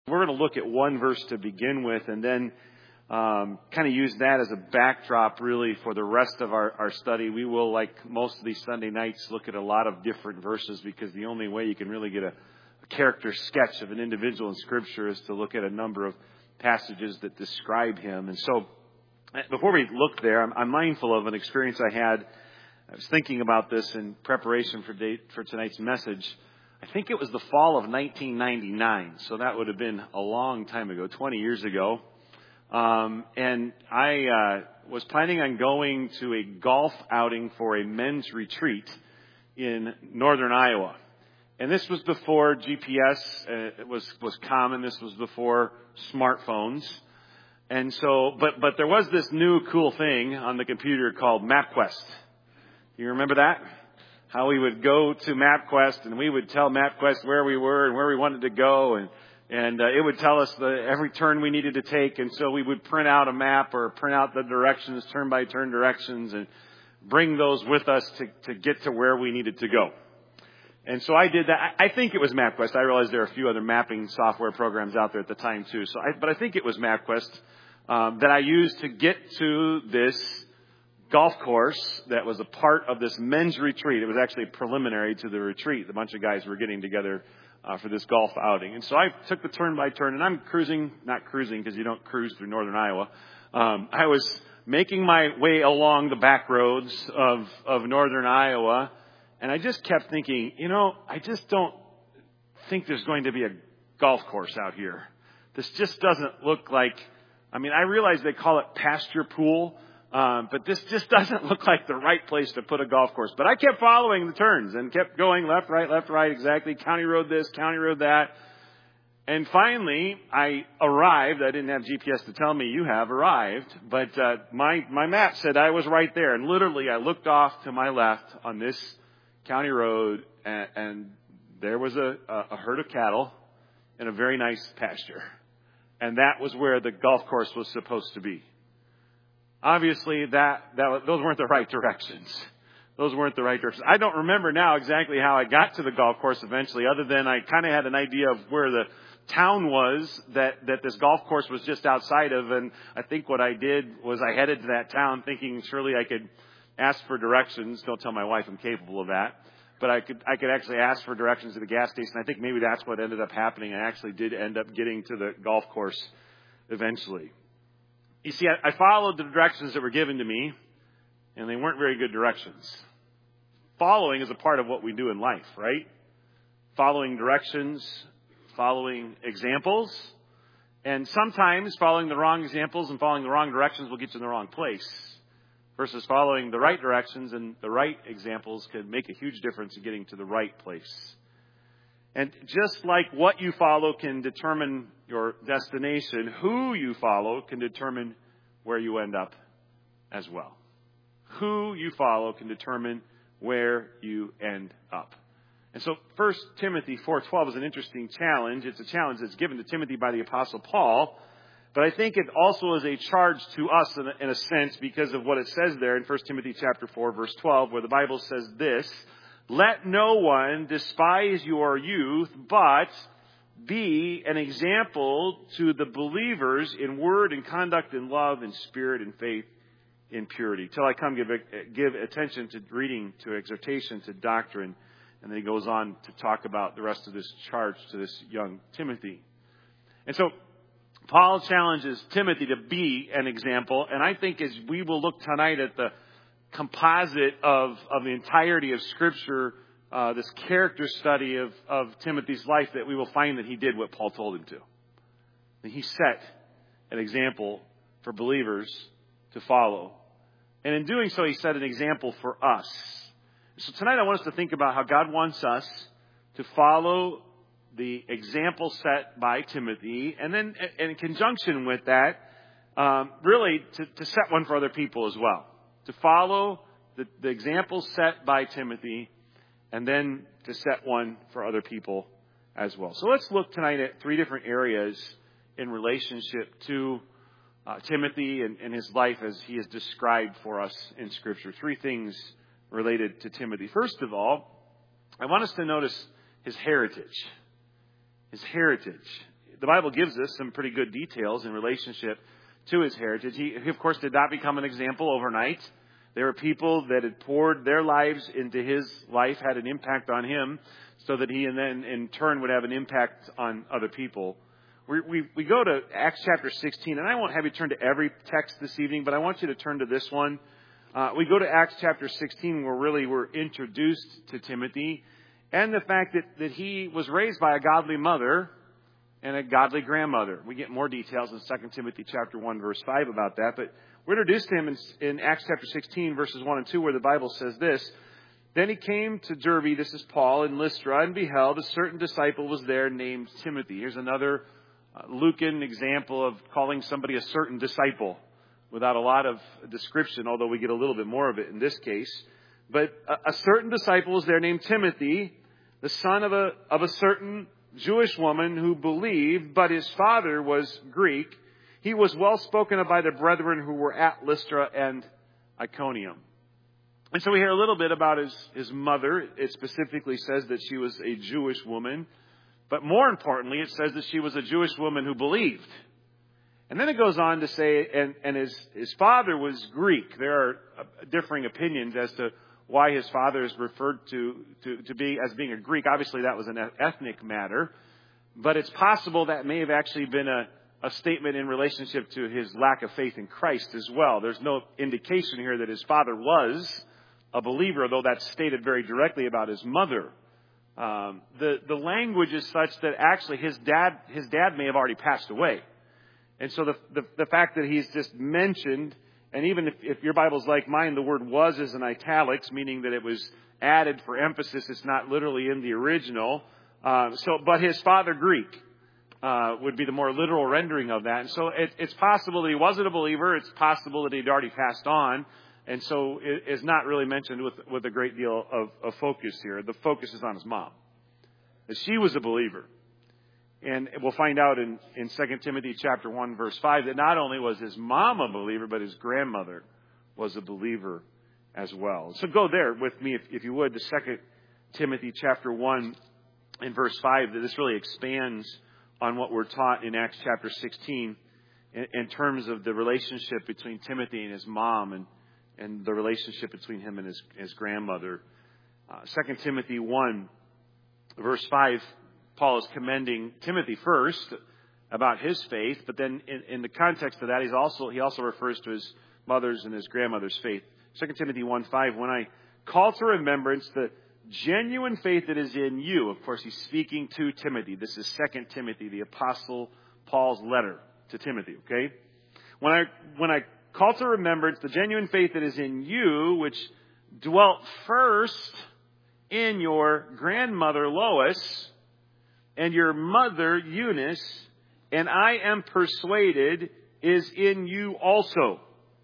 We're going to look at one verse to begin with and then kind of use that as a backdrop really for the rest of our study. We will, like most of these Sunday nights, look at a lot of different verses because the only way you can really get a character sketch of an individual in Scripture is to look at a number of passages that describe him. And so before we look there, I'm mindful of an experience I had. I was thinking about this in preparation for tonight's message. I think it was the fall of 1999, so that would have been a long time ago, 20 years ago. And I was planning on going to a golf outing for a men's retreat in northern Iowa. And this was before GPS was common. This was before smartphones. And so, but there was this new cool thing on the computer called MapQuest. You remember that? How we would go to MapQuest and we would tell MapQuest where we were and where we wanted to go, and it would tell us every turn we needed to take. And so we would print out a map or print out the directions, turn by turn directions, and bring those with us to get to where we needed to go. And so I did that. I think it was MapQuest. I realize there are a few other mapping software programs out there at the time too. But I think it was MapQuest that I used to get to this golf course that was a part of this men's retreat. It was actually preliminary to the retreat. A bunch of guys were getting together for this golf outing. And so I took the turn by turn, and I'm not cruising because you don't cruise through northern Iowa. I was making my way along the back roads of northern Iowa, and I just kept thinking, I just don't think there's going to be a golf course out here. This just doesn't look like, I realize they call it pasture pool, but this just doesn't look like the right place to put a golf course. But I kept following the turns and kept going left, right, exactly. County road this, county road that. And finally, I arrived. I didn't have GPS to tell me you have arrived, but my map said I was right there. And literally, I looked off to my left on this county road, and there was a herd of cattle in a very nice pasture. And that was where the golf course was supposed to be. Obviously, those weren't the right directions. Those weren't the right directions. I don't remember now exactly how I got to the golf course eventually, other than I kind of had an idea of where the town was that this golf course was just outside of. And I think what I did was I headed to that town thinking surely I could ask for directions. Don't tell my wife I'm capable of that. But I could actually ask for directions at the gas station. I think maybe that's what ended up happening. I actually did end up getting to the golf course eventually. You see, I followed the directions that were given to me, and they weren't very good directions. Following is a part of what we do in life, right? Following directions, following examples, and sometimes following the wrong examples and following the wrong directions will get you in the wrong place, versus following the right directions and the right examples can make a huge difference in getting to the right place. And just like what you follow can determine your destination, who you follow can determine where you end up as well. Who you follow can determine where you end up. And so 1 Timothy 4:12 is an interesting challenge. It's a challenge that's given to Timothy by the Apostle Paul. But I think it also is a charge to us in a sense because of what it says there in 1 Timothy chapter 4, verse 12, where the Bible says this: "Let no one despise your youth, but be an example to the believers in word and conduct and love and spirit and faith in purity." Till I come give attention to reading, to exhortation, to doctrine. And then he goes on to talk about the rest of this charge to this young Timothy. And so Paul challenges Timothy to be an example. And I think as we will look tonight at the composite of the entirety of Scripture, this character study of Timothy's life, that we will find that he did what Paul told him to. That he set an example for believers to follow. And in doing so, he set an example for us. So tonight I want us to think about how God wants us to follow the example set by Timothy, and then in conjunction with that, really to set one for other people as well. To follow the example set by Timothy, and then to set one for other people as well. So let's look tonight at three different areas in relationship to Timothy and his life as he is described for us in Scripture. Three things related to Timothy. First of all, I want us to notice his heritage. His heritage. the Bible gives us some pretty good details in relationship to his heritage. He, of course, did not become an example overnight. There were people that had poured their lives into his life, had an impact on him, so that he and then in turn would have an impact on other people. We go to Acts chapter 16, and I won't have you turn to every text this evening, but I want you to turn to this one. We go to Acts chapter 16, where really we're introduced to Timothy, and the fact that he was raised by a godly mother and a godly grandmother. We get more details in 2 Timothy chapter 1, verse 5 about that, but we're introduced to him in Acts chapter 16, verses 1 and 2, where the Bible says this: Then he came to Derbe, this is Paul, in Lystra, and beheld a certain disciple was there named Timothy. Here's another Lucan example of calling somebody a certain disciple without a lot of description, although we get a little bit more of it in this case. But a certain disciple was there named Timothy, the son of a certain Jewish woman who believed, but his father was Greek. He was well spoken of by the brethren who were at Lystra and Iconium. And so we hear a little bit about his mother. It specifically says that she was a Jewish woman. But more importantly, it says that she was a Jewish woman who believed. And then it goes on to say, and his father was Greek. There are differing opinions as to why his father is referred to be as being a Greek. Obviously, that was an ethnic matter. But it's possible that may have actually been a statement in relationship to his lack of faith in Christ as well. There's no indication here that his father was a believer, though that's stated very directly about his mother. The language is such that actually his dad may have already passed away. And so the fact that he's just mentioned, and even if your Bible's like mine, the word was is in italics, meaning that it was added for emphasis. It's not literally in the original. But his father Greek would be the more literal rendering of that. And so it's possible that he wasn't a believer. It's possible that he'd already passed on. And so it's not really mentioned with a great deal of focus here. The focus is on his mom. That she was a believer. And we'll find out in 2 Timothy chapter 1, verse 5, that not only was his mom a believer, but his grandmother was a believer as well. So go there with me, if you would, to 2 Timothy chapter 1 and verse 5. That this really expands on what we're taught in Acts chapter 16 in terms of the relationship between Timothy and his mom and the relationship between him and his grandmother. 2 Timothy 1, verse 5, Paul is commending Timothy first about his faith, but then in the context of that, he also refers to his mother's and his grandmother's faith. 2 Timothy 1:5, when I call to remembrance the genuine faith that is in you. Of course, he's speaking to Timothy. This is 2 Timothy, the Apostle Paul's letter to Timothy, okay? When I call to remembrance the genuine faith that is in you, which dwelt first in your grandmother Lois and your mother Eunice, and I am persuaded is in you also.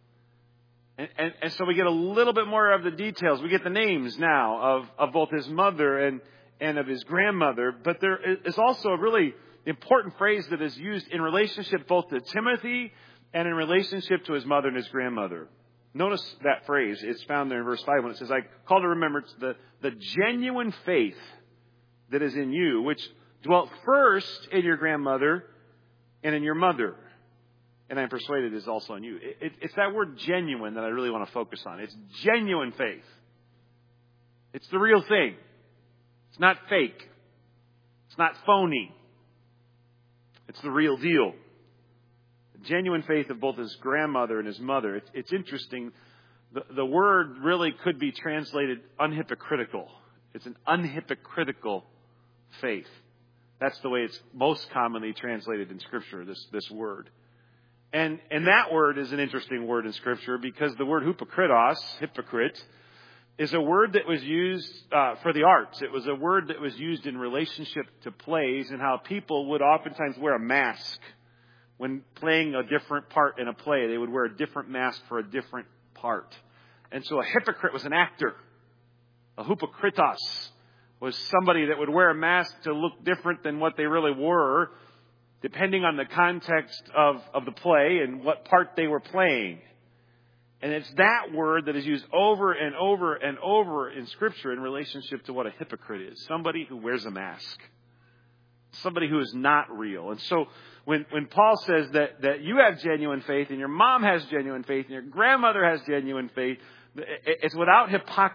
And so we get a little bit more of the details. We get the names now of both his mother and of his grandmother. But there is also a really important phrase that is used in relationship both to Timothy and in relationship to his mother and his grandmother. Notice that phrase. It's found there in verse 5 when it says, I call to remembrance the genuine faith that is in you, which dwelt first in your grandmother and in your mother. And I'm persuaded is also in you. It's that word genuine that I really want to focus on. It's genuine faith. It's the real thing. It's not fake. It's not phony. It's the real deal. The genuine faith of both his grandmother and his mother. It's interesting. The word really could be translated unhypocritical. It's an unhypocritical faith. That's the way it's most commonly translated in Scripture, this word. And that word is an interesting word in Scripture because the word hypocrite, is a word that was used for the arts. It was a word that was used in relationship to plays and how people would oftentimes wear a mask when playing a different part in a play. They would wear a different mask for a different part. And so a hypocrite was an actor. A hypokritos was somebody that would wear a mask to look different than what they really were, depending on the context of the play and what part they were playing. And it's that word that is used over and over and over in Scripture in relationship to what a hypocrite is. Somebody who wears a mask. somebody who is not real. And so when Paul says that you have genuine faith and your mom has genuine faith and your grandmother has genuine faith, it's without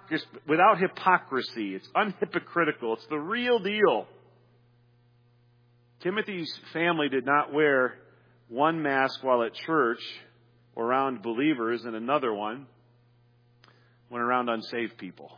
hypocrisy. It's unhypocritical. It's the real deal. Timothy's family did not wear one mask while at church or around believers and another one when around unsaved people.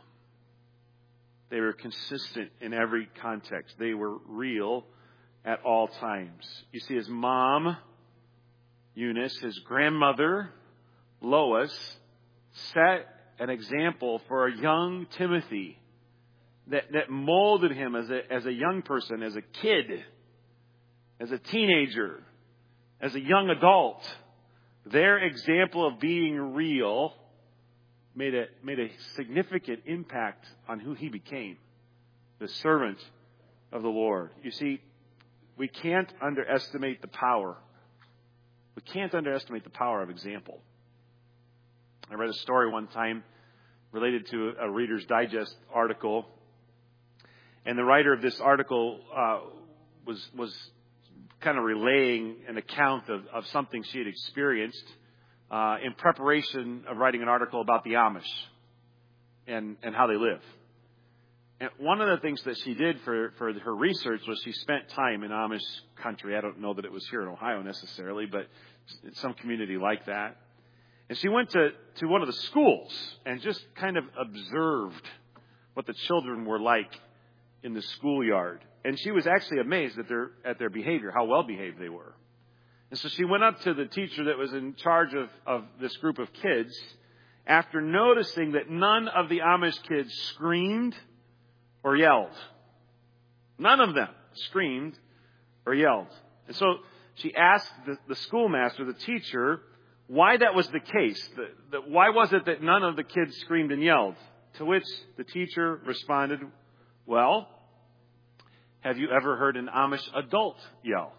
They were consistent in every context. They were real at all times. You see, his mom, Eunice, his grandmother, Lois, set an example for a young Timothy that molded him as a young person, as a kid, as a teenager, as a young adult. Their example of being real made a significant impact on who he became, the servant of the Lord. You see, we can't underestimate the power. We can't underestimate the power of example. I read a story one time related to a Reader's Digest article, and the writer of this article was kind of relaying an account of something she had experienced in preparation of writing an article about the Amish and how they live. And one of the things that she did for her research was she spent time in Amish country. I don't know that it was here in Ohio necessarily, but some community like that. And she went to one of the schools and just kind of observed what the children were like in the schoolyard. And she was actually amazed at their behavior, how well behaved they were. And so she went up to the teacher that was in charge of this group of kids after noticing that none of the Amish kids screamed or yelled. None of them screamed or yelled. And so she asked the schoolmaster, the teacher, why that was the case. Why was it that none of the kids screamed and yelled? To which the teacher responded, well, have you ever heard an Amish adult yell?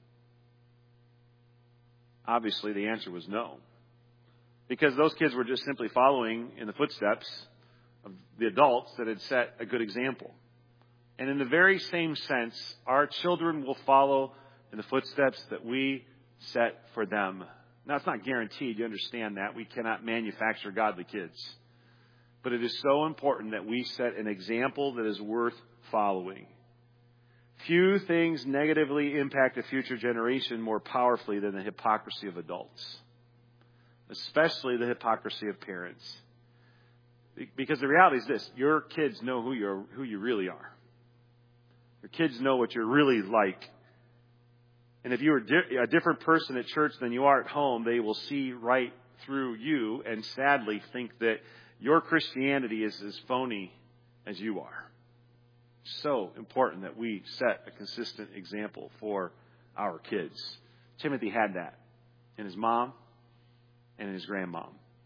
Obviously, the answer was no. Because those kids were just simply following in the footsteps of the adults that had set a good example. And in the very same sense, our children will follow in the footsteps that we set for them. Now, it's not guaranteed. You understand that. We cannot manufacture godly kids. But it is so important that we set an example that is worth following. Few things negatively impact a future generation more powerfully than the hypocrisy of adults, especially the hypocrisy of parents. Because the reality is this: your kids know who you really are. Your kids know what you're really like. And if you are a different person at church than you are at home, they will see right through you and sadly think that your Christianity is as phony as you are. So important that we set a consistent example for our kids. Timothy had that in his mom and in his grandmom.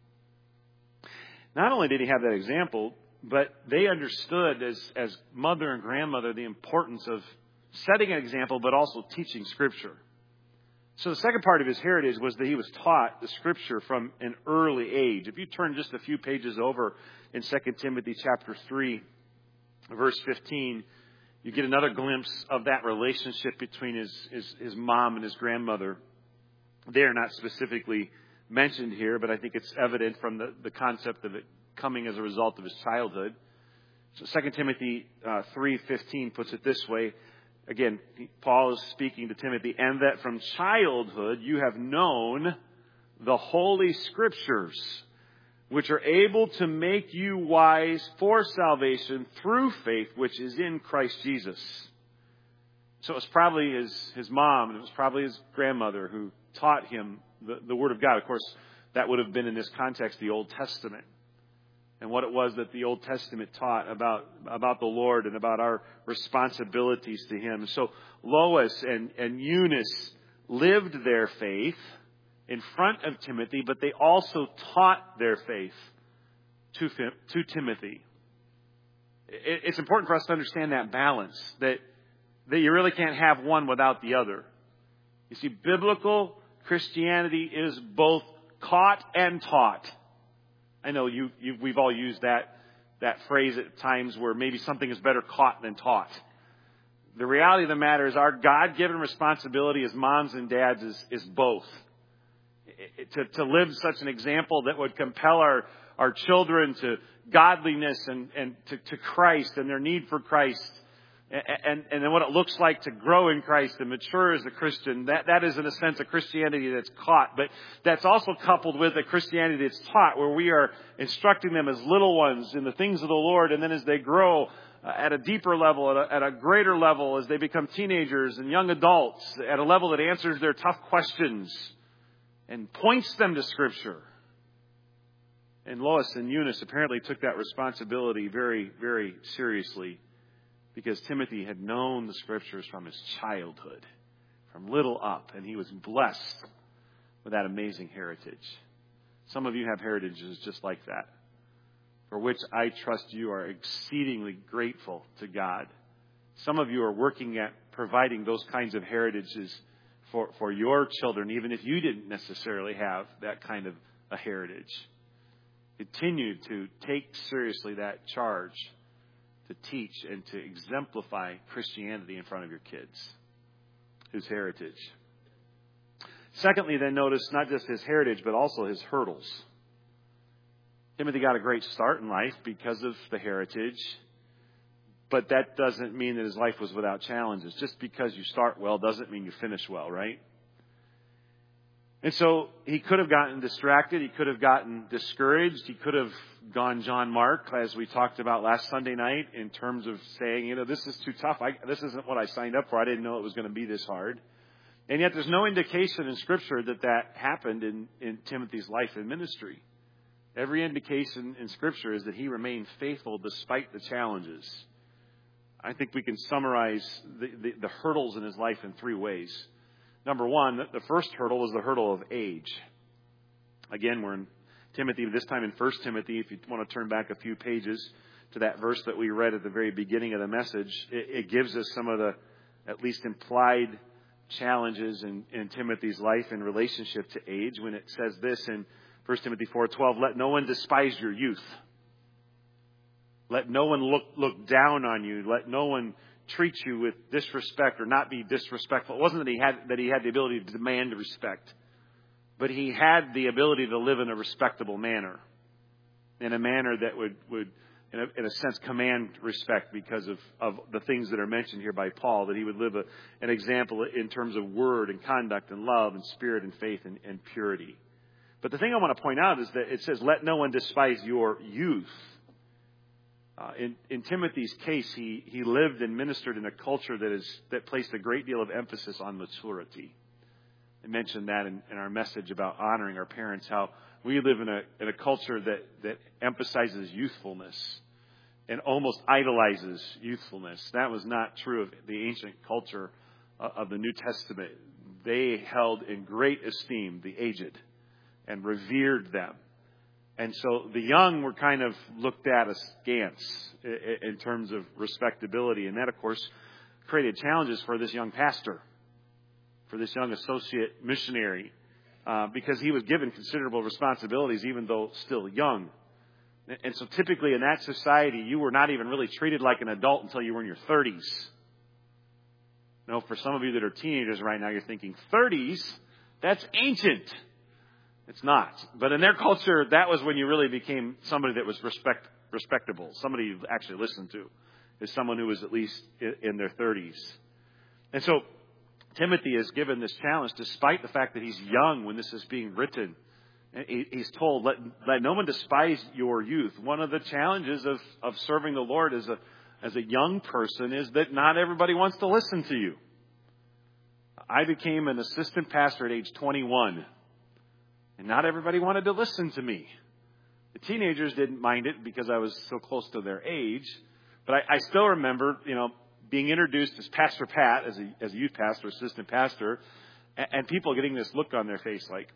Not only did he have that example, but they understood as mother and grandmother the importance of setting an example, but also teaching Scripture. So the second part of his heritage was that he was taught the Scripture from an early age. If you turn just a few pages over in 2 Timothy chapter 3, verse 15, you get another glimpse of that relationship between his mom and his grandmother. They are not specifically mentioned here, but I think it's evident from the concept of it coming as a result of his childhood. So 2 Timothy 3:15 puts it this way. Again, Paul is speaking to Timothy, and that from childhood you have known the Holy Scriptures, which are able to make you wise for salvation through faith, which is in Christ Jesus. So it was probably his mom, and it was probably his grandmother who taught him the Word of God. Of course, that would have been in this context the Old Testament, and what it was that the Old Testament taught about the Lord and about our responsibilities to Him. So Lois and Eunice lived their faith in front of Timothy, but they also taught their faith to Timothy. It's important for us to understand that balance, that you really can't have one without the other. You see, biblical Christianity is both caught and taught. I know we've all used that phrase at times where maybe something is better caught than taught. The reality of the matter is our God-given responsibility as moms and dads is both. To live such an example that would compel our children to godliness and to Christ and their need for Christ. And then what it looks like to grow in Christ and mature as a Christian. That is, in a sense, a Christianity that's caught. But that's also coupled with a Christianity that's taught, where we are instructing them as little ones in the things of the Lord. And then as they grow at a deeper level, at a greater level, as they become teenagers and young adults, at a level that answers their tough questions and points them to Scripture. And Lois and Eunice apparently took that responsibility very, very seriously, because Timothy had known the Scriptures from his childhood, from little up, and he was blessed with that amazing heritage. Some of you have heritages just like that, for which I trust you are exceedingly grateful to God. Some of you are working at providing those kinds of heritages for your children, even if you didn't necessarily have that kind of a heritage. Continue to take seriously that charge to teach and to exemplify Christianity in front of your kids, his heritage. Secondly, then, notice not just his heritage, but also his hurdles. Timothy got a great start in life because of the heritage, but that doesn't mean that his life was without challenges. Just because you start well doesn't mean you finish well, right? And so he could have gotten distracted. He could have gotten discouraged. He could have gone John Mark, as we talked about last Sunday night, in terms of saying, this is too tough. This isn't what I signed up for. I didn't know it was going to be this hard. And yet there's no indication in Scripture that happened in Timothy's life and ministry. Every indication in Scripture is that he remained faithful despite the challenges. I think we can summarize the hurdles in his life in three ways. Number one, the first hurdle is the hurdle of age. Again, we're in Timothy, this time in 1 Timothy. If you want to turn back a few pages to that verse that we read at the very beginning of the message, it gives us some of the, at least implied, challenges in Timothy's life in relationship to age, when it says this in 1 Timothy 4:12, let no one despise your youth. Let no one look down on you. Let no one treat you with disrespect or not be disrespectful. It wasn't that he had the ability to demand respect, but he had the ability to live in a respectable manner, in a manner that would in a sense command respect because of the things that are mentioned here by Paul, that he would live an example in terms of word and conduct and love and spirit and faith and purity. But the thing I want to point out is that it says, let no one despise your youth. In Timothy's case, he lived and ministered in a culture that placed a great deal of emphasis on maturity. I mentioned that in our message about honoring our parents, how we live in a culture that emphasizes youthfulness and almost idolizes youthfulness. That was not true of the ancient culture of the New Testament. They held in great esteem the aged and revered them. And so the young were kind of looked at askance in terms of respectability. And that, of course, created challenges for this young pastor, for this young associate missionary, because he was given considerable responsibilities even though still young. And so typically in that society, you were not even really treated like an adult until you were in your 30s. No, for some of you that are teenagers right now, you're thinking, 30s? That's ancient. It's not. But in their culture, that was when you really became somebody that was respectable. Somebody you actually listened to is someone who was at least in their 30s. And so Timothy is given this challenge despite the fact that he's young when this is being written. He's told, let no one despise your youth. One of the challenges of serving the Lord as a young person is that not everybody wants to listen to you. I became an assistant pastor at age 21. And not everybody wanted to listen to me. The teenagers didn't mind it because I was so close to their age. But I still remember, being introduced as Pastor Pat, as a youth pastor, assistant pastor, and people getting this look on their face like,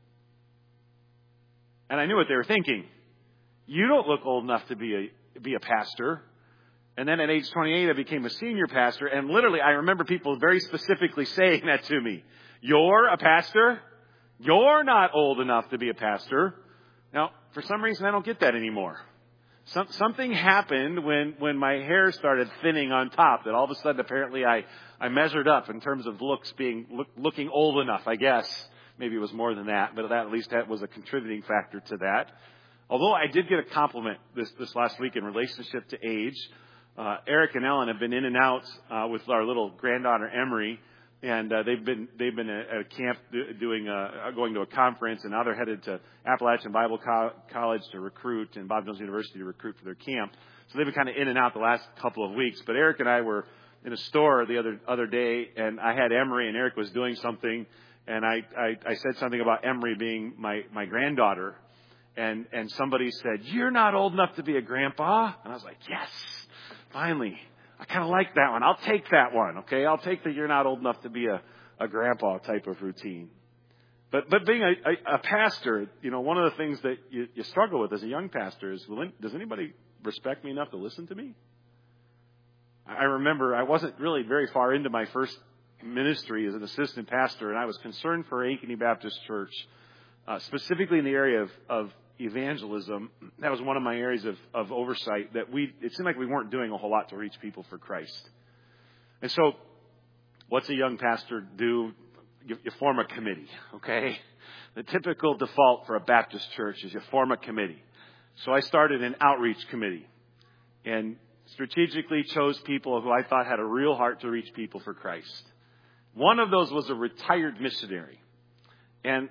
and I knew what they were thinking. You don't look old enough to be a pastor. And then at age 28, I became a senior pastor. And literally, I remember people very specifically saying that to me. You're a pastor? You're not old enough to be a pastor. Now, for some reason, I don't get that anymore. Something happened when my hair started thinning on top, that all of a sudden apparently I measured up in terms of looking old enough, I guess. Maybe it was more than that, but that at least that was a contributing factor to that. Although I did get a compliment this last week in relationship to age. Eric and Ellen have been in and out with our little granddaughter Emery, and they've been at a camp going to a conference, and now they're headed to Appalachian Bible College to recruit, and Bob Jones University to recruit for their camp. So they've been kind of in and out the last couple of weeks. But Eric and I were in a store the other day, and I had Emery, and Eric was doing something, and I said something about Emery being my granddaughter, and somebody said, "You're not old enough to be a grandpa," and I was like, "Yes, finally." I kind of like that one. I'll take that one, okay? I'll take the "you're not old enough to be a grandpa" type of routine. But being a pastor, one of the things that you struggle with as a young pastor is, does anybody respect me enough to listen to me? I remember I wasn't really very far into my first ministry as an assistant pastor, and I was concerned for Ankeny Baptist Church, specifically in the area of evangelism. That was one of my areas of oversight, that it seemed like we weren't doing a whole lot to reach people for Christ. And so what's a young pastor do? You form a committee, okay? The typical default for a Baptist church is you form a committee. So I started an outreach committee and strategically chose people who I thought had a real heart to reach people for Christ. One of those was a retired missionary. And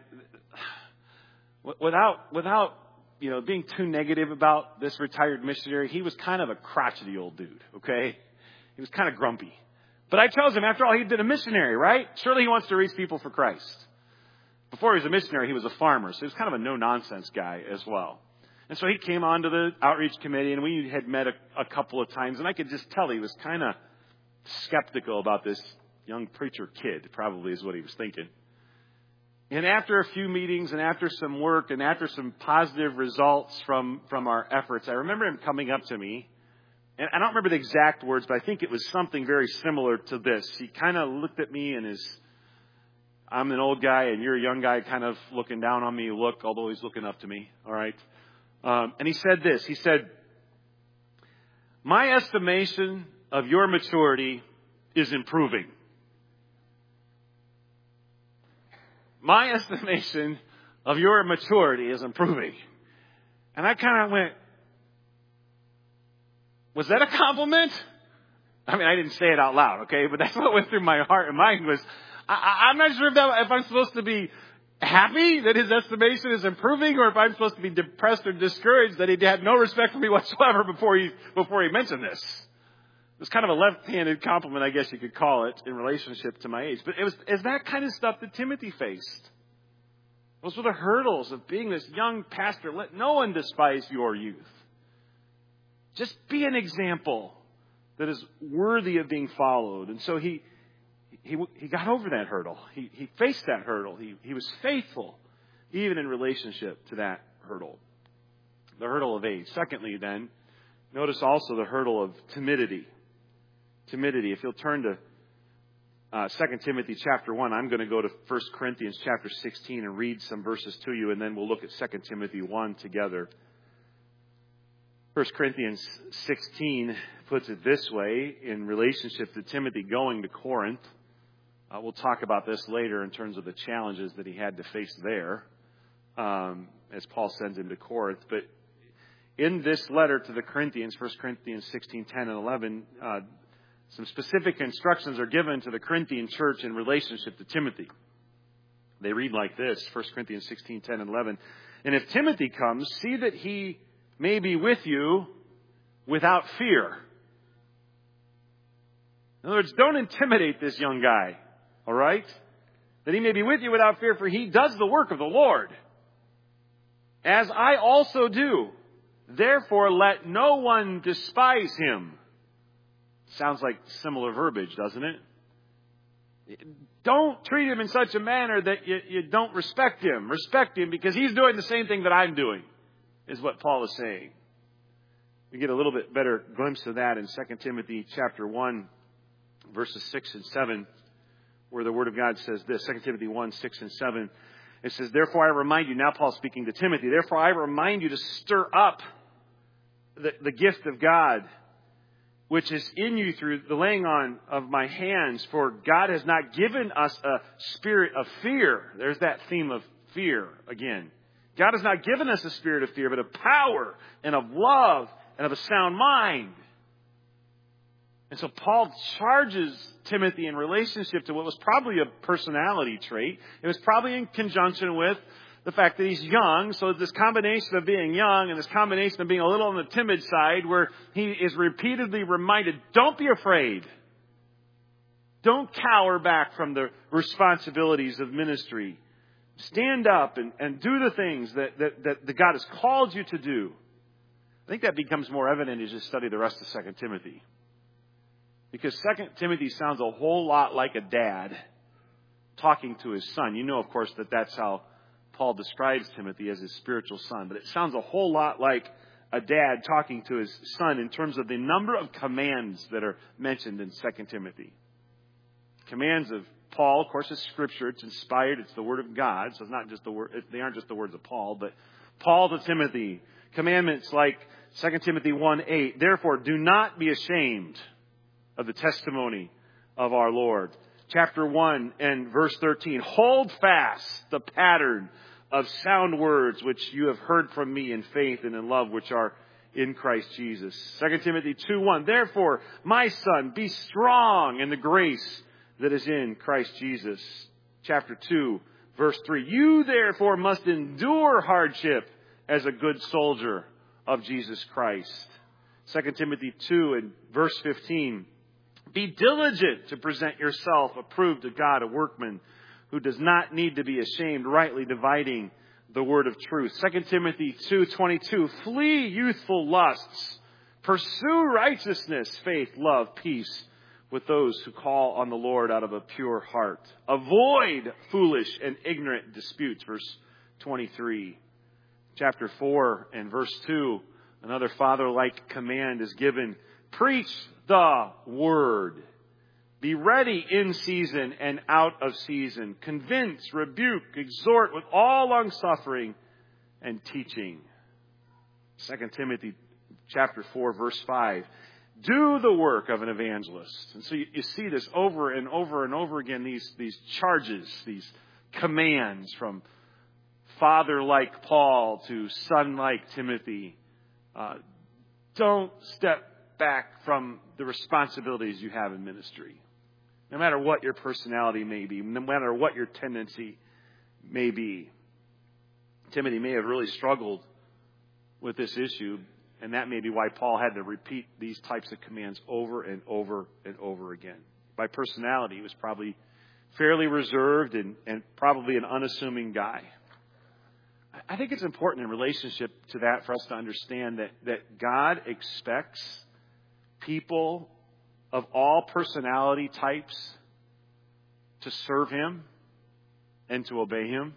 without being too negative about this retired missionary, he was kind of a crotchety old dude, okay? He was kind of grumpy. But I chose him. After all, he'd been a missionary, right? Surely he wants to reach people for Christ. Before he was a missionary, he was a farmer, so he was kind of a no-nonsense guy as well. And so he came on to the outreach committee, and we had met a couple of times, and I could just tell he was kind of skeptical about this young preacher kid, probably is what he was thinking. And after a few meetings and after some work and after some positive results from our efforts, I remember him coming up to me. And I don't remember the exact words, but I think it was something very similar to this. He kind of looked at me and I'm an old guy and you're a young guy kind of looking down on me look, although he's looking up to me. All right. And he said this. He said, "My estimation of your maturity is improving." My estimation of your maturity is improving. And I kind of went, was that a compliment? I mean, I didn't say it out loud, okay? But that's what went through my heart and mind was, I'm not sure if I'm supposed to be happy that his estimation is improving, or if I'm supposed to be depressed or discouraged that he had no respect for me whatsoever before he mentioned this. It was kind of a left-handed compliment, I guess you could call it, in relationship to my age. But it's that kind of stuff that Timothy faced. Those were the hurdles of being this young pastor. Let no one despise your youth. Just be an example that is worthy of being followed. And so he got over that hurdle. He faced that hurdle. He was faithful, even in relationship to that hurdle. The hurdle of age. Secondly, then, notice also the hurdle of timidity. Timidity. If you'll turn to 2 Timothy chapter 1, I'm going to go to 1 Corinthians chapter 16 and read some verses to you, and then we'll look at 2 Timothy 1 together. 1 Corinthians 16 puts it this way in relationship to Timothy going to Corinth. We'll talk about this later in terms of the challenges that he had to face there as Paul sends him to Corinth. But in this letter to the Corinthians, 1 Corinthians 16, 10, and 11, some specific instructions are given to the Corinthian church in relationship to Timothy. They read like this, 1 Corinthians 16, 10, and 11. "And if Timothy comes, see that he may be with you without fear." In other words, don't intimidate this young guy, all right? "That he may be with you without fear, for he does the work of the Lord, as I also do. Therefore, let no one despise him." Sounds like similar verbiage, doesn't it? Don't treat him in such a manner that you don't respect him. Respect him because he's doing the same thing that I'm doing, is what Paul is saying. We get a little bit better glimpse of that in 2 Timothy chapter 1, verses 6 and 7, where the Word of God says this, 2 Timothy 1, 6 and 7. It says, "Therefore I remind you," now Paul's speaking to Timothy, "Therefore I remind you to stir up the gift of God, which is in you through the laying on of my hands. For God has not given us a spirit of fear. There's that theme of fear again. God has not given us a spirit of fear, but of power and of love and of a sound mind. And so Paul charges Timothy in relationship to what was probably a personality trait. It was probably in conjunction with the fact that he's young. So this combination of being young and this combination of being a little on the timid side, where he is repeatedly reminded, don't be afraid. Don't cower back from the responsibilities of ministry. Stand up and do the things that God has called you to do. I think that becomes more evident as you study the rest of 2 Timothy. Because 2 Timothy sounds a whole lot like a dad talking to his son. You know, of course, that that's how Paul describes Timothy, as his spiritual son. But it sounds a whole lot like a dad talking to his son in terms of the number of commands that are mentioned in 2 Timothy. Commands of Paul, of course, is Scripture. It's inspired. It's the Word of God. So it's not just the word. They aren't just the words of Paul, but Paul to Timothy. Commandments like 2 Timothy 1:8. Therefore, do not be ashamed of the testimony of our Lord. Chapter 1 and verse 13. Hold fast the pattern of sound words which you have heard from me in faith and in love which are in Christ Jesus. 2 Timothy 2:1. Therefore, my son, be strong in the grace that is in Christ Jesus. Chapter 2, verse 3. You therefore must endure hardship as a good soldier of Jesus Christ. 2 Timothy 2 and verse 15. Be diligent to present yourself approved to God, a workman who does not need to be ashamed, rightly dividing the word of truth. 2 Timothy 2:22. Flee youthful lusts. Pursue righteousness, faith, love, peace with those who call on the Lord out of a pure heart. Avoid foolish and ignorant disputes. Verse 23. Chapter 4 and verse 2. Another father-like command is given. Preach the word. Be ready in season and out of season. Convince, rebuke, exhort with all long-suffering and teaching. 2 Timothy chapter 4, verse 5. Do the work of an evangelist. And so you see this over and over and over again, these charges, these commands from father like Paul to son like Timothy. Don't step back from the responsibilities you have in ministry. No matter what your personality may be, no matter what your tendency may be. Timothy may have really struggled with this issue, and that may be why Paul had to repeat these types of commands over and over and over again. By personality, he was probably fairly reserved and probably an unassuming guy. I think it's important in relationship to that for us to understand that God expects people of all personality types to serve Him and to obey Him.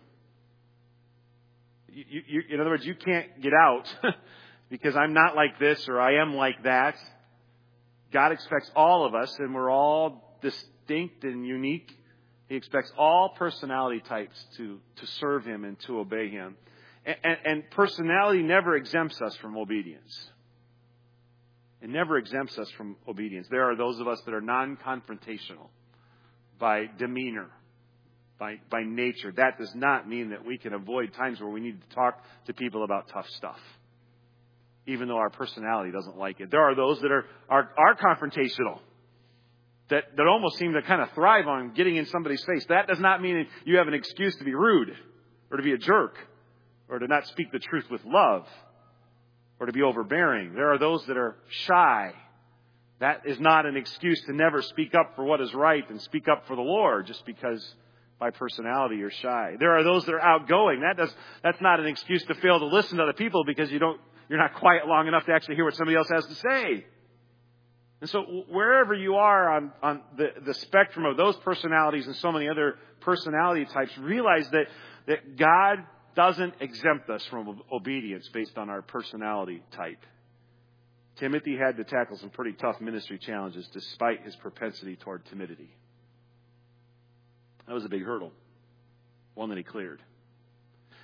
In other words, you can't get out because I'm not like this or I am like that. God expects all of us, and we're all distinct and unique. He expects all personality types to serve Him and to obey Him. And personality never exempts us from obedience. It never exempts us from obedience. There are those of us that are non-confrontational by demeanor, by nature. That does not mean that we can avoid times where we need to talk to people about tough stuff, even though our personality doesn't like it. There are those that are confrontational, that almost seem to kind of thrive on getting in somebody's face. That does not mean you have an excuse to be rude or to be a jerk or to not speak the truth with love or to be overbearing. There are those that are shy. That is not an excuse to never speak up for what is right and speak up for the Lord just because by personality you're shy. There are those that are outgoing. That's not an excuse to fail to listen to other people because you're not quiet long enough to actually hear what somebody else has to say. And so wherever you are on the spectrum of those personalities and so many other personality types, realize that God doesn't exempt us from obedience based on our personality type. Timothy had to tackle some pretty tough ministry challenges despite his propensity toward timidity. That was a big hurdle, one that he cleared.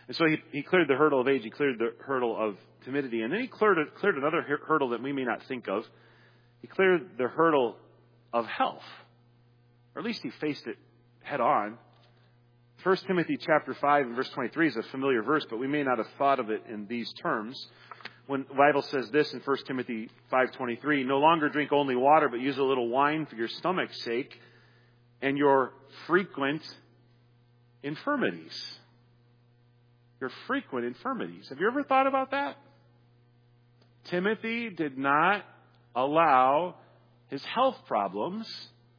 And so he cleared the hurdle of age. He cleared the hurdle of timidity. And then he cleared another hurdle that we may not think of. He cleared the hurdle of health. Or at least he faced it head on. 1 Timothy chapter 5 and verse 23 is a familiar verse, but we may not have thought of it in these terms. When the Bible says this in 1 Timothy 5:23, no longer drink only water, but use a little wine for your stomach's sake and your frequent infirmities. Your frequent infirmities. Have you ever thought about that? Timothy did not allow his health problems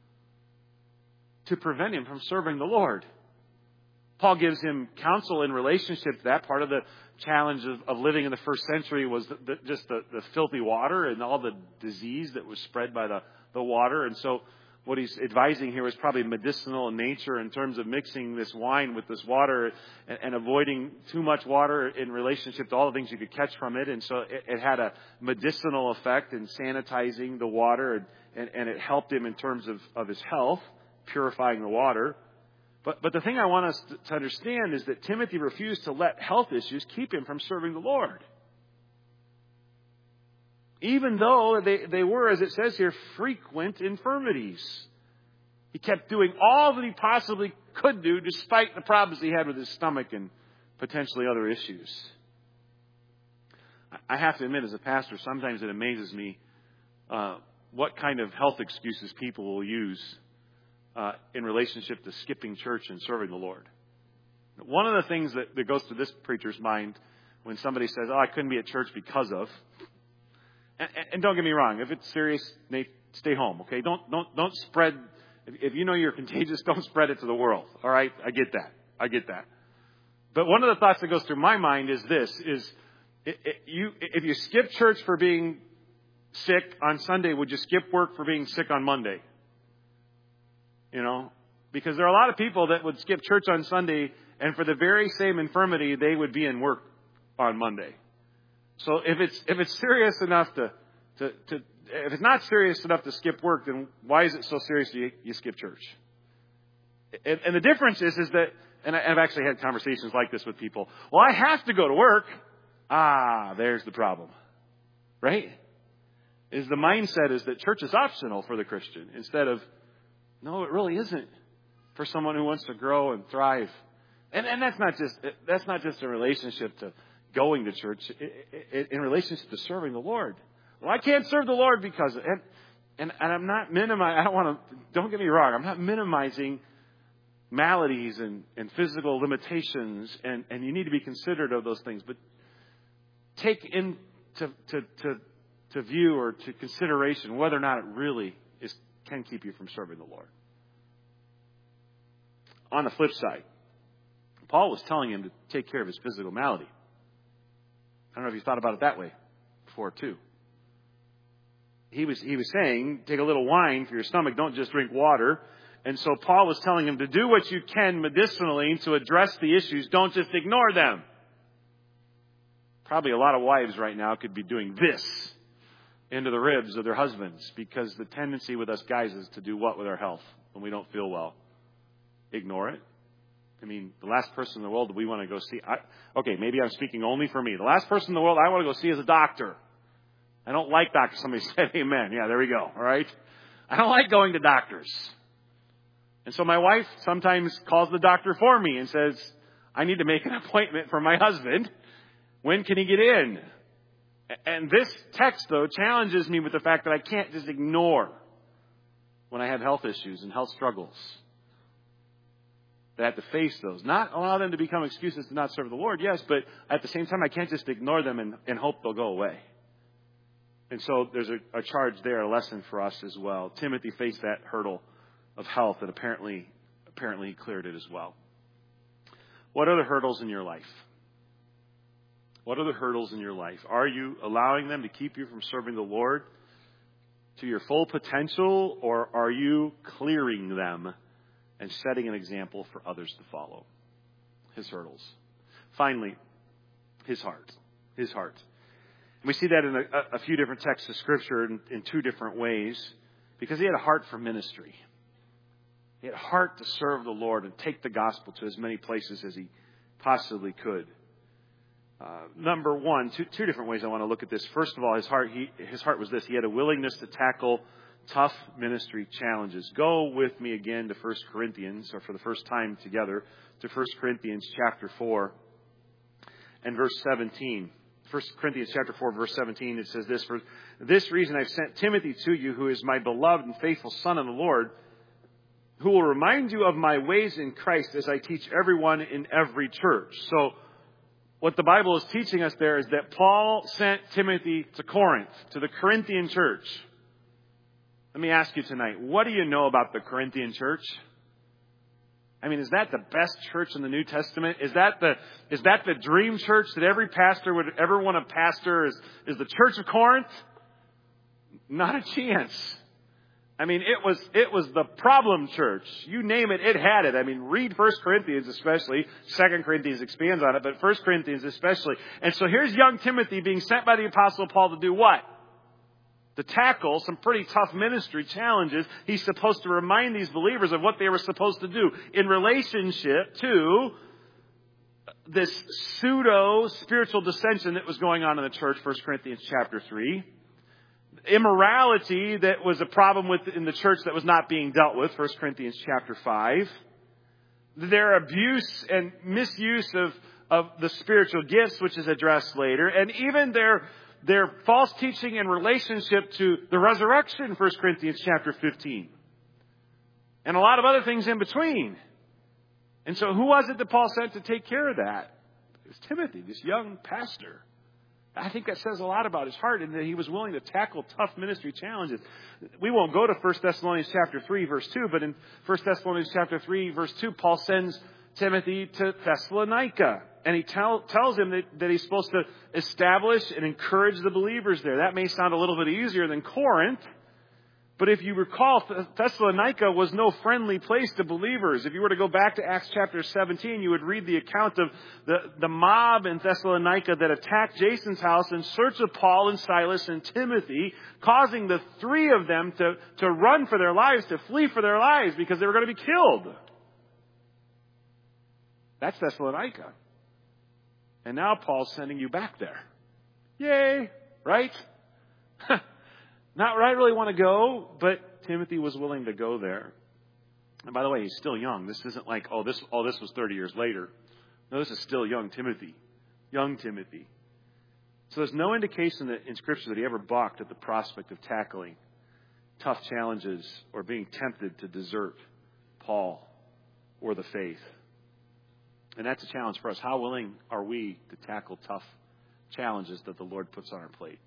to prevent him from serving the Lord. Paul gives him counsel in relationship to that. Part of the challenge of living in the first century was just the filthy water and all the disease that was spread by the water. And so what he's advising here is probably medicinal in nature in terms of mixing this wine with this water and avoiding too much water in relationship to all the things you could catch from it. And so it had a medicinal effect in sanitizing the water, and it helped him in terms of his health, purifying the water. But the thing I want us to understand is that Timothy refused to let health issues keep him from serving the Lord. Even though they were, as it says here, frequent infirmities. He kept doing all that he possibly could do despite the problems he had with his stomach and potentially other issues. I have to admit, as a pastor, sometimes it amazes me what kind of health excuses people will use in relationship to skipping church and serving the Lord. One of the things that goes through this preacher's mind when somebody says, I couldn't be at church because of, and don't get me wrong, if it's serious, stay home, okay? Don't spread, if you know you're contagious, don't spread it to the world, all right? I get that. But one of the thoughts that goes through my mind is this, if you skip church for being sick on Sunday, would you skip work for being sick on Monday? You know, because there are a lot of people that would skip church on Sunday, and for the very same infirmity, they would be in work on Monday. So if it's serious enough if it's not serious enough to skip work, then why is it so serious you skip church? And the difference is that, and I've actually had conversations like this with people. Well, I have to go to work. There's the problem, right? The mindset is that church is optional for the Christian instead of, no, it really isn't for someone who wants to grow and thrive. And that's not just a relationship to going to church, in relationship to serving the Lord. Well, I can't serve the Lord because of it. And I'm not minimizing, don't get me wrong, I'm not minimizing maladies and physical limitations, and you need to be considerate of those things. But take into view or to consideration whether or not it really can keep you from serving the Lord. On the flip side, Paul was telling him to take care of his physical malady. I don't know if you thought about it that way before too. He was saying, take a little wine for your stomach, don't just drink water. And so Paul was telling him to do what you can medicinally to address the issues, don't just ignore them. Probably a lot of wives right now could be doing this into the ribs of their husbands, because the tendency with us guys is to do what with our health when we don't feel well? Ignore it. I mean, the last person in the world that we want to go see, maybe I'm speaking only for me. The last person in the world I want to go see is a doctor. I don't like doctors. Somebody said amen. Yeah, there we go. All right. I don't like going to doctors. And so my wife sometimes calls the doctor for me and says, I need to make an appointment for my husband. When can he get in? And this text, though, challenges me with the fact that I can't just ignore when I have health issues and health struggles. That I have to face those. Not allow them to become excuses to not serve the Lord, yes, but at the same time, I can't just ignore them and hope they'll go away. And so there's a charge there, a lesson for us as well. Timothy faced that hurdle of health, and apparently he cleared it as well. What are the hurdles in your life? What are the hurdles in your life? Are you allowing them to keep you from serving the Lord to your full potential, or are you clearing them and setting an example for others to follow? His hurdles. Finally, his heart. His heart. And we see that in a few different texts of Scripture in two different ways, because he had a heart for ministry. He had a heart to serve the Lord and take the gospel to as many places as he possibly could. Number one, two different ways I want to look at this. First of all, his heart was this. He had a willingness to tackle tough ministry challenges. Go with me again to 1 Corinthians, or for the first time together, to 1 Corinthians chapter 4 and verse 17. 1 Corinthians chapter 4, verse 17, it says this: "For this reason I've sent Timothy to you, who is my beloved and faithful son in the Lord, who will remind you of my ways in Christ as I teach everyone in every church." So, what the Bible is teaching us there is that Paul sent Timothy to Corinth, to the Corinthian church. Let me ask you tonight, what do you know about the Corinthian church? I mean, is that the best church in the New Testament? Is that the dream church that every pastor would ever want to pastor? Is the Church of Corinth? Not a chance. I mean, it was the problem church. You name it, it had it. I mean, read 1 Corinthians especially. 2 Corinthians expands on it, but 1 Corinthians especially. And so here's young Timothy being sent by the Apostle Paul to do what? To tackle some pretty tough ministry challenges. He's supposed to remind these believers of what they were supposed to do in relationship to this pseudo-spiritual dissension that was going on in the church, 1 Corinthians chapter 3. Immorality that was a problem in the church that was not being dealt with, 1 Corinthians chapter 5. Their abuse and misuse of the spiritual gifts, which is addressed later. And even their false teaching in relationship to the resurrection, 1 Corinthians chapter 15. And a lot of other things in between. And so who was it that Paul sent to take care of that? It was Timothy, this young pastor. I think that says a lot about his heart, and that he was willing to tackle tough ministry challenges. We won't go to 1 Thessalonians chapter 3, verse 2, but in 1 Thessalonians chapter 3, verse 2, Paul sends Timothy to Thessalonica. And he tells him that he's supposed to establish and encourage the believers there. That may sound a little bit easier than Corinth. But if you recall, Thessalonica was no friendly place to believers. If you were to go back to Acts chapter 17, you would read the account of the mob in Thessalonica that attacked Jason's house in search of Paul and Silas and Timothy, causing the three of them to run for their lives, to flee for their lives, because they were going to be killed. That's Thessalonica. And now Paul's sending you back there. Yay, right? Not where I really want to go, but Timothy was willing to go there. And by the way, he's still young. This isn't like, this was 30 years later. No, this is still young Timothy. Young Timothy. So there's no indication that in Scripture that he ever balked at the prospect of tackling tough challenges or being tempted to desert Paul or the faith. And that's a challenge for us. How willing are we to tackle tough challenges that the Lord puts on our plate?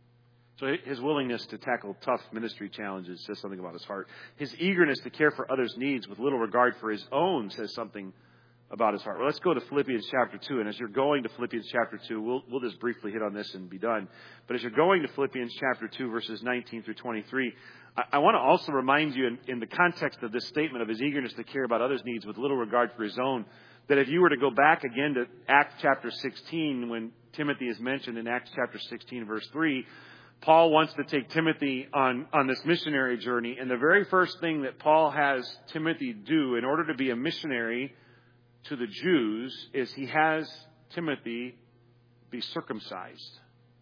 So his willingness to tackle tough ministry challenges says something about his heart. His eagerness to care for others' needs with little regard for his own says something about his heart. Well, let's go to Philippians chapter 2. And as you're going to Philippians chapter 2, we'll just briefly hit on this and be done. But as you're going to Philippians chapter 2, verses 19 through 23, I want to also remind you in the context of this statement of his eagerness to care about others' needs with little regard for his own, that if you were to go back again to Acts chapter 16, when Timothy is mentioned in Acts chapter 16, verse 3, Paul wants to take Timothy on this missionary journey. And the very first thing that Paul has Timothy do in order to be a missionary to the Jews is he has Timothy be circumcised.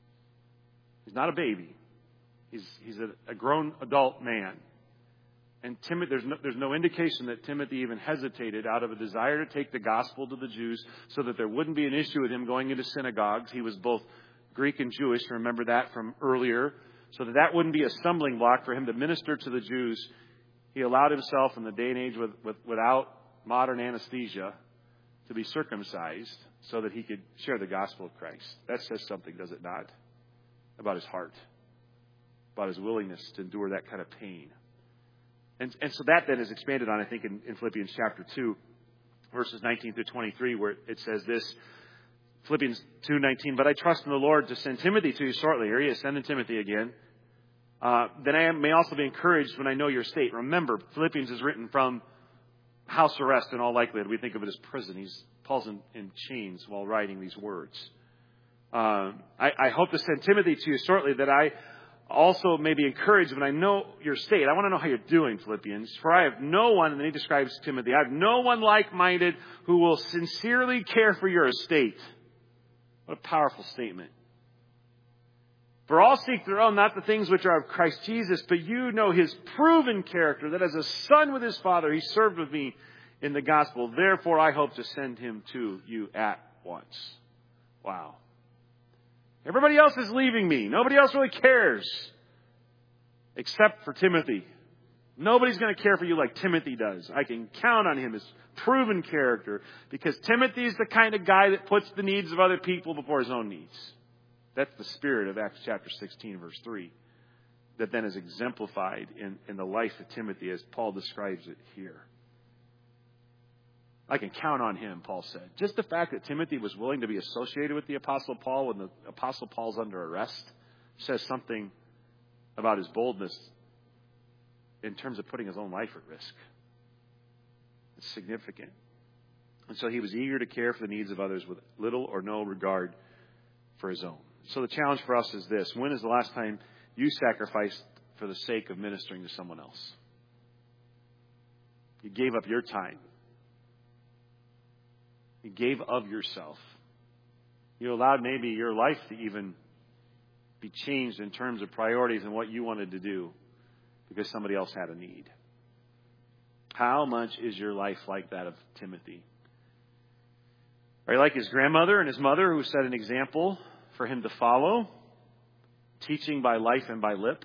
He's not a baby. He's a grown adult man. And there's no indication that Timothy even hesitated out of a desire to take the gospel to the Jews so that there wouldn't be an issue with him going into synagogues. He was both Greek and Jewish, remember that from earlier, so that wouldn't be a stumbling block for him to minister to the Jews. He allowed himself in the day and age without modern anesthesia to be circumcised so that he could share the gospel of Christ. That says something, does it not, about his heart, about his willingness to endure that kind of pain. And so that then is expanded on, I think, in Philippians chapter 2, verses 19 through 23, where it says this, Philippians 2:19, "But I trust in the Lord to send Timothy to you shortly." Here he is, sending Timothy again. "Then I may also be encouraged when I know your state." Remember, Philippians is written from house arrest in all likelihood. We think of it as prison. Paul's in chains while writing these words. I hope to send Timothy to you shortly, that I also may be encouraged when I know your state. I want to know how you're doing, Philippians. "For I have no one," and then he describes Timothy, "I have no one like-minded who will sincerely care for your estate." What a powerful statement. For all seek their own, not the things which are of Christ Jesus, but you know his proven character, that as a son with his Father, he served with me in the gospel. Therefore, I hope to send him to you at once. Wow. Everybody else is leaving me. Nobody else really cares. Except for Timothy. Nobody's going to care for you like Timothy does. I can count on him, his proven character, because Timothy is the kind of guy that puts the needs of other people before his own needs. That's the spirit of Acts chapter 16, verse 3, that then is exemplified in the life of Timothy as Paul describes it here. I can count on him, Paul said. Just the fact that Timothy was willing to be associated with the Apostle Paul when the Apostle Paul's under arrest says something about his boldness in terms of putting his own life at risk. It's significant. And so he was eager to care for the needs of others with little or no regard for his own. So the challenge for us is this. When is the last time you sacrificed for the sake of ministering to someone else? You gave up your time. You gave of yourself. You allowed maybe your life to even be changed in terms of priorities and what you wanted to do because somebody else had a need. How much is your life like that of Timothy? Are you like his grandmother and his mother who set an example for him to follow, teaching by life and by lip?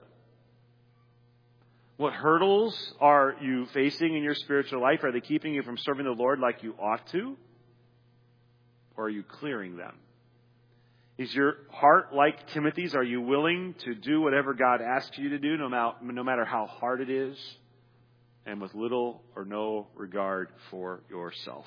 What hurdles are you facing in your spiritual life? Are they keeping you from serving the Lord like you ought to? Or are you clearing them? Is your heart like Timothy's? Are you willing to do whatever God asks you to do, no matter how hard it is, and with little or no regard for yourself?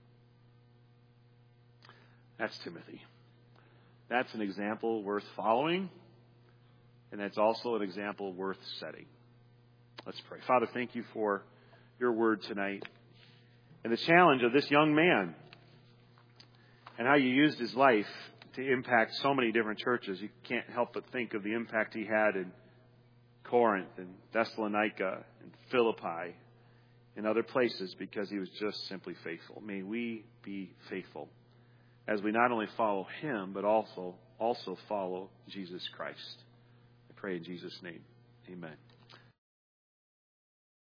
That's Timothy. That's an example worth following, and that's also an example worth setting. Let's pray. Father, thank you for your word tonight and the challenge of this young man and how you used his life to impact so many different churches. You can't help but think of the impact he had in Corinth and Thessalonica and Philippi and other places because he was just simply faithful. May we be faithful as we not only follow him, but also follow Jesus Christ. I pray in Jesus' name. Amen.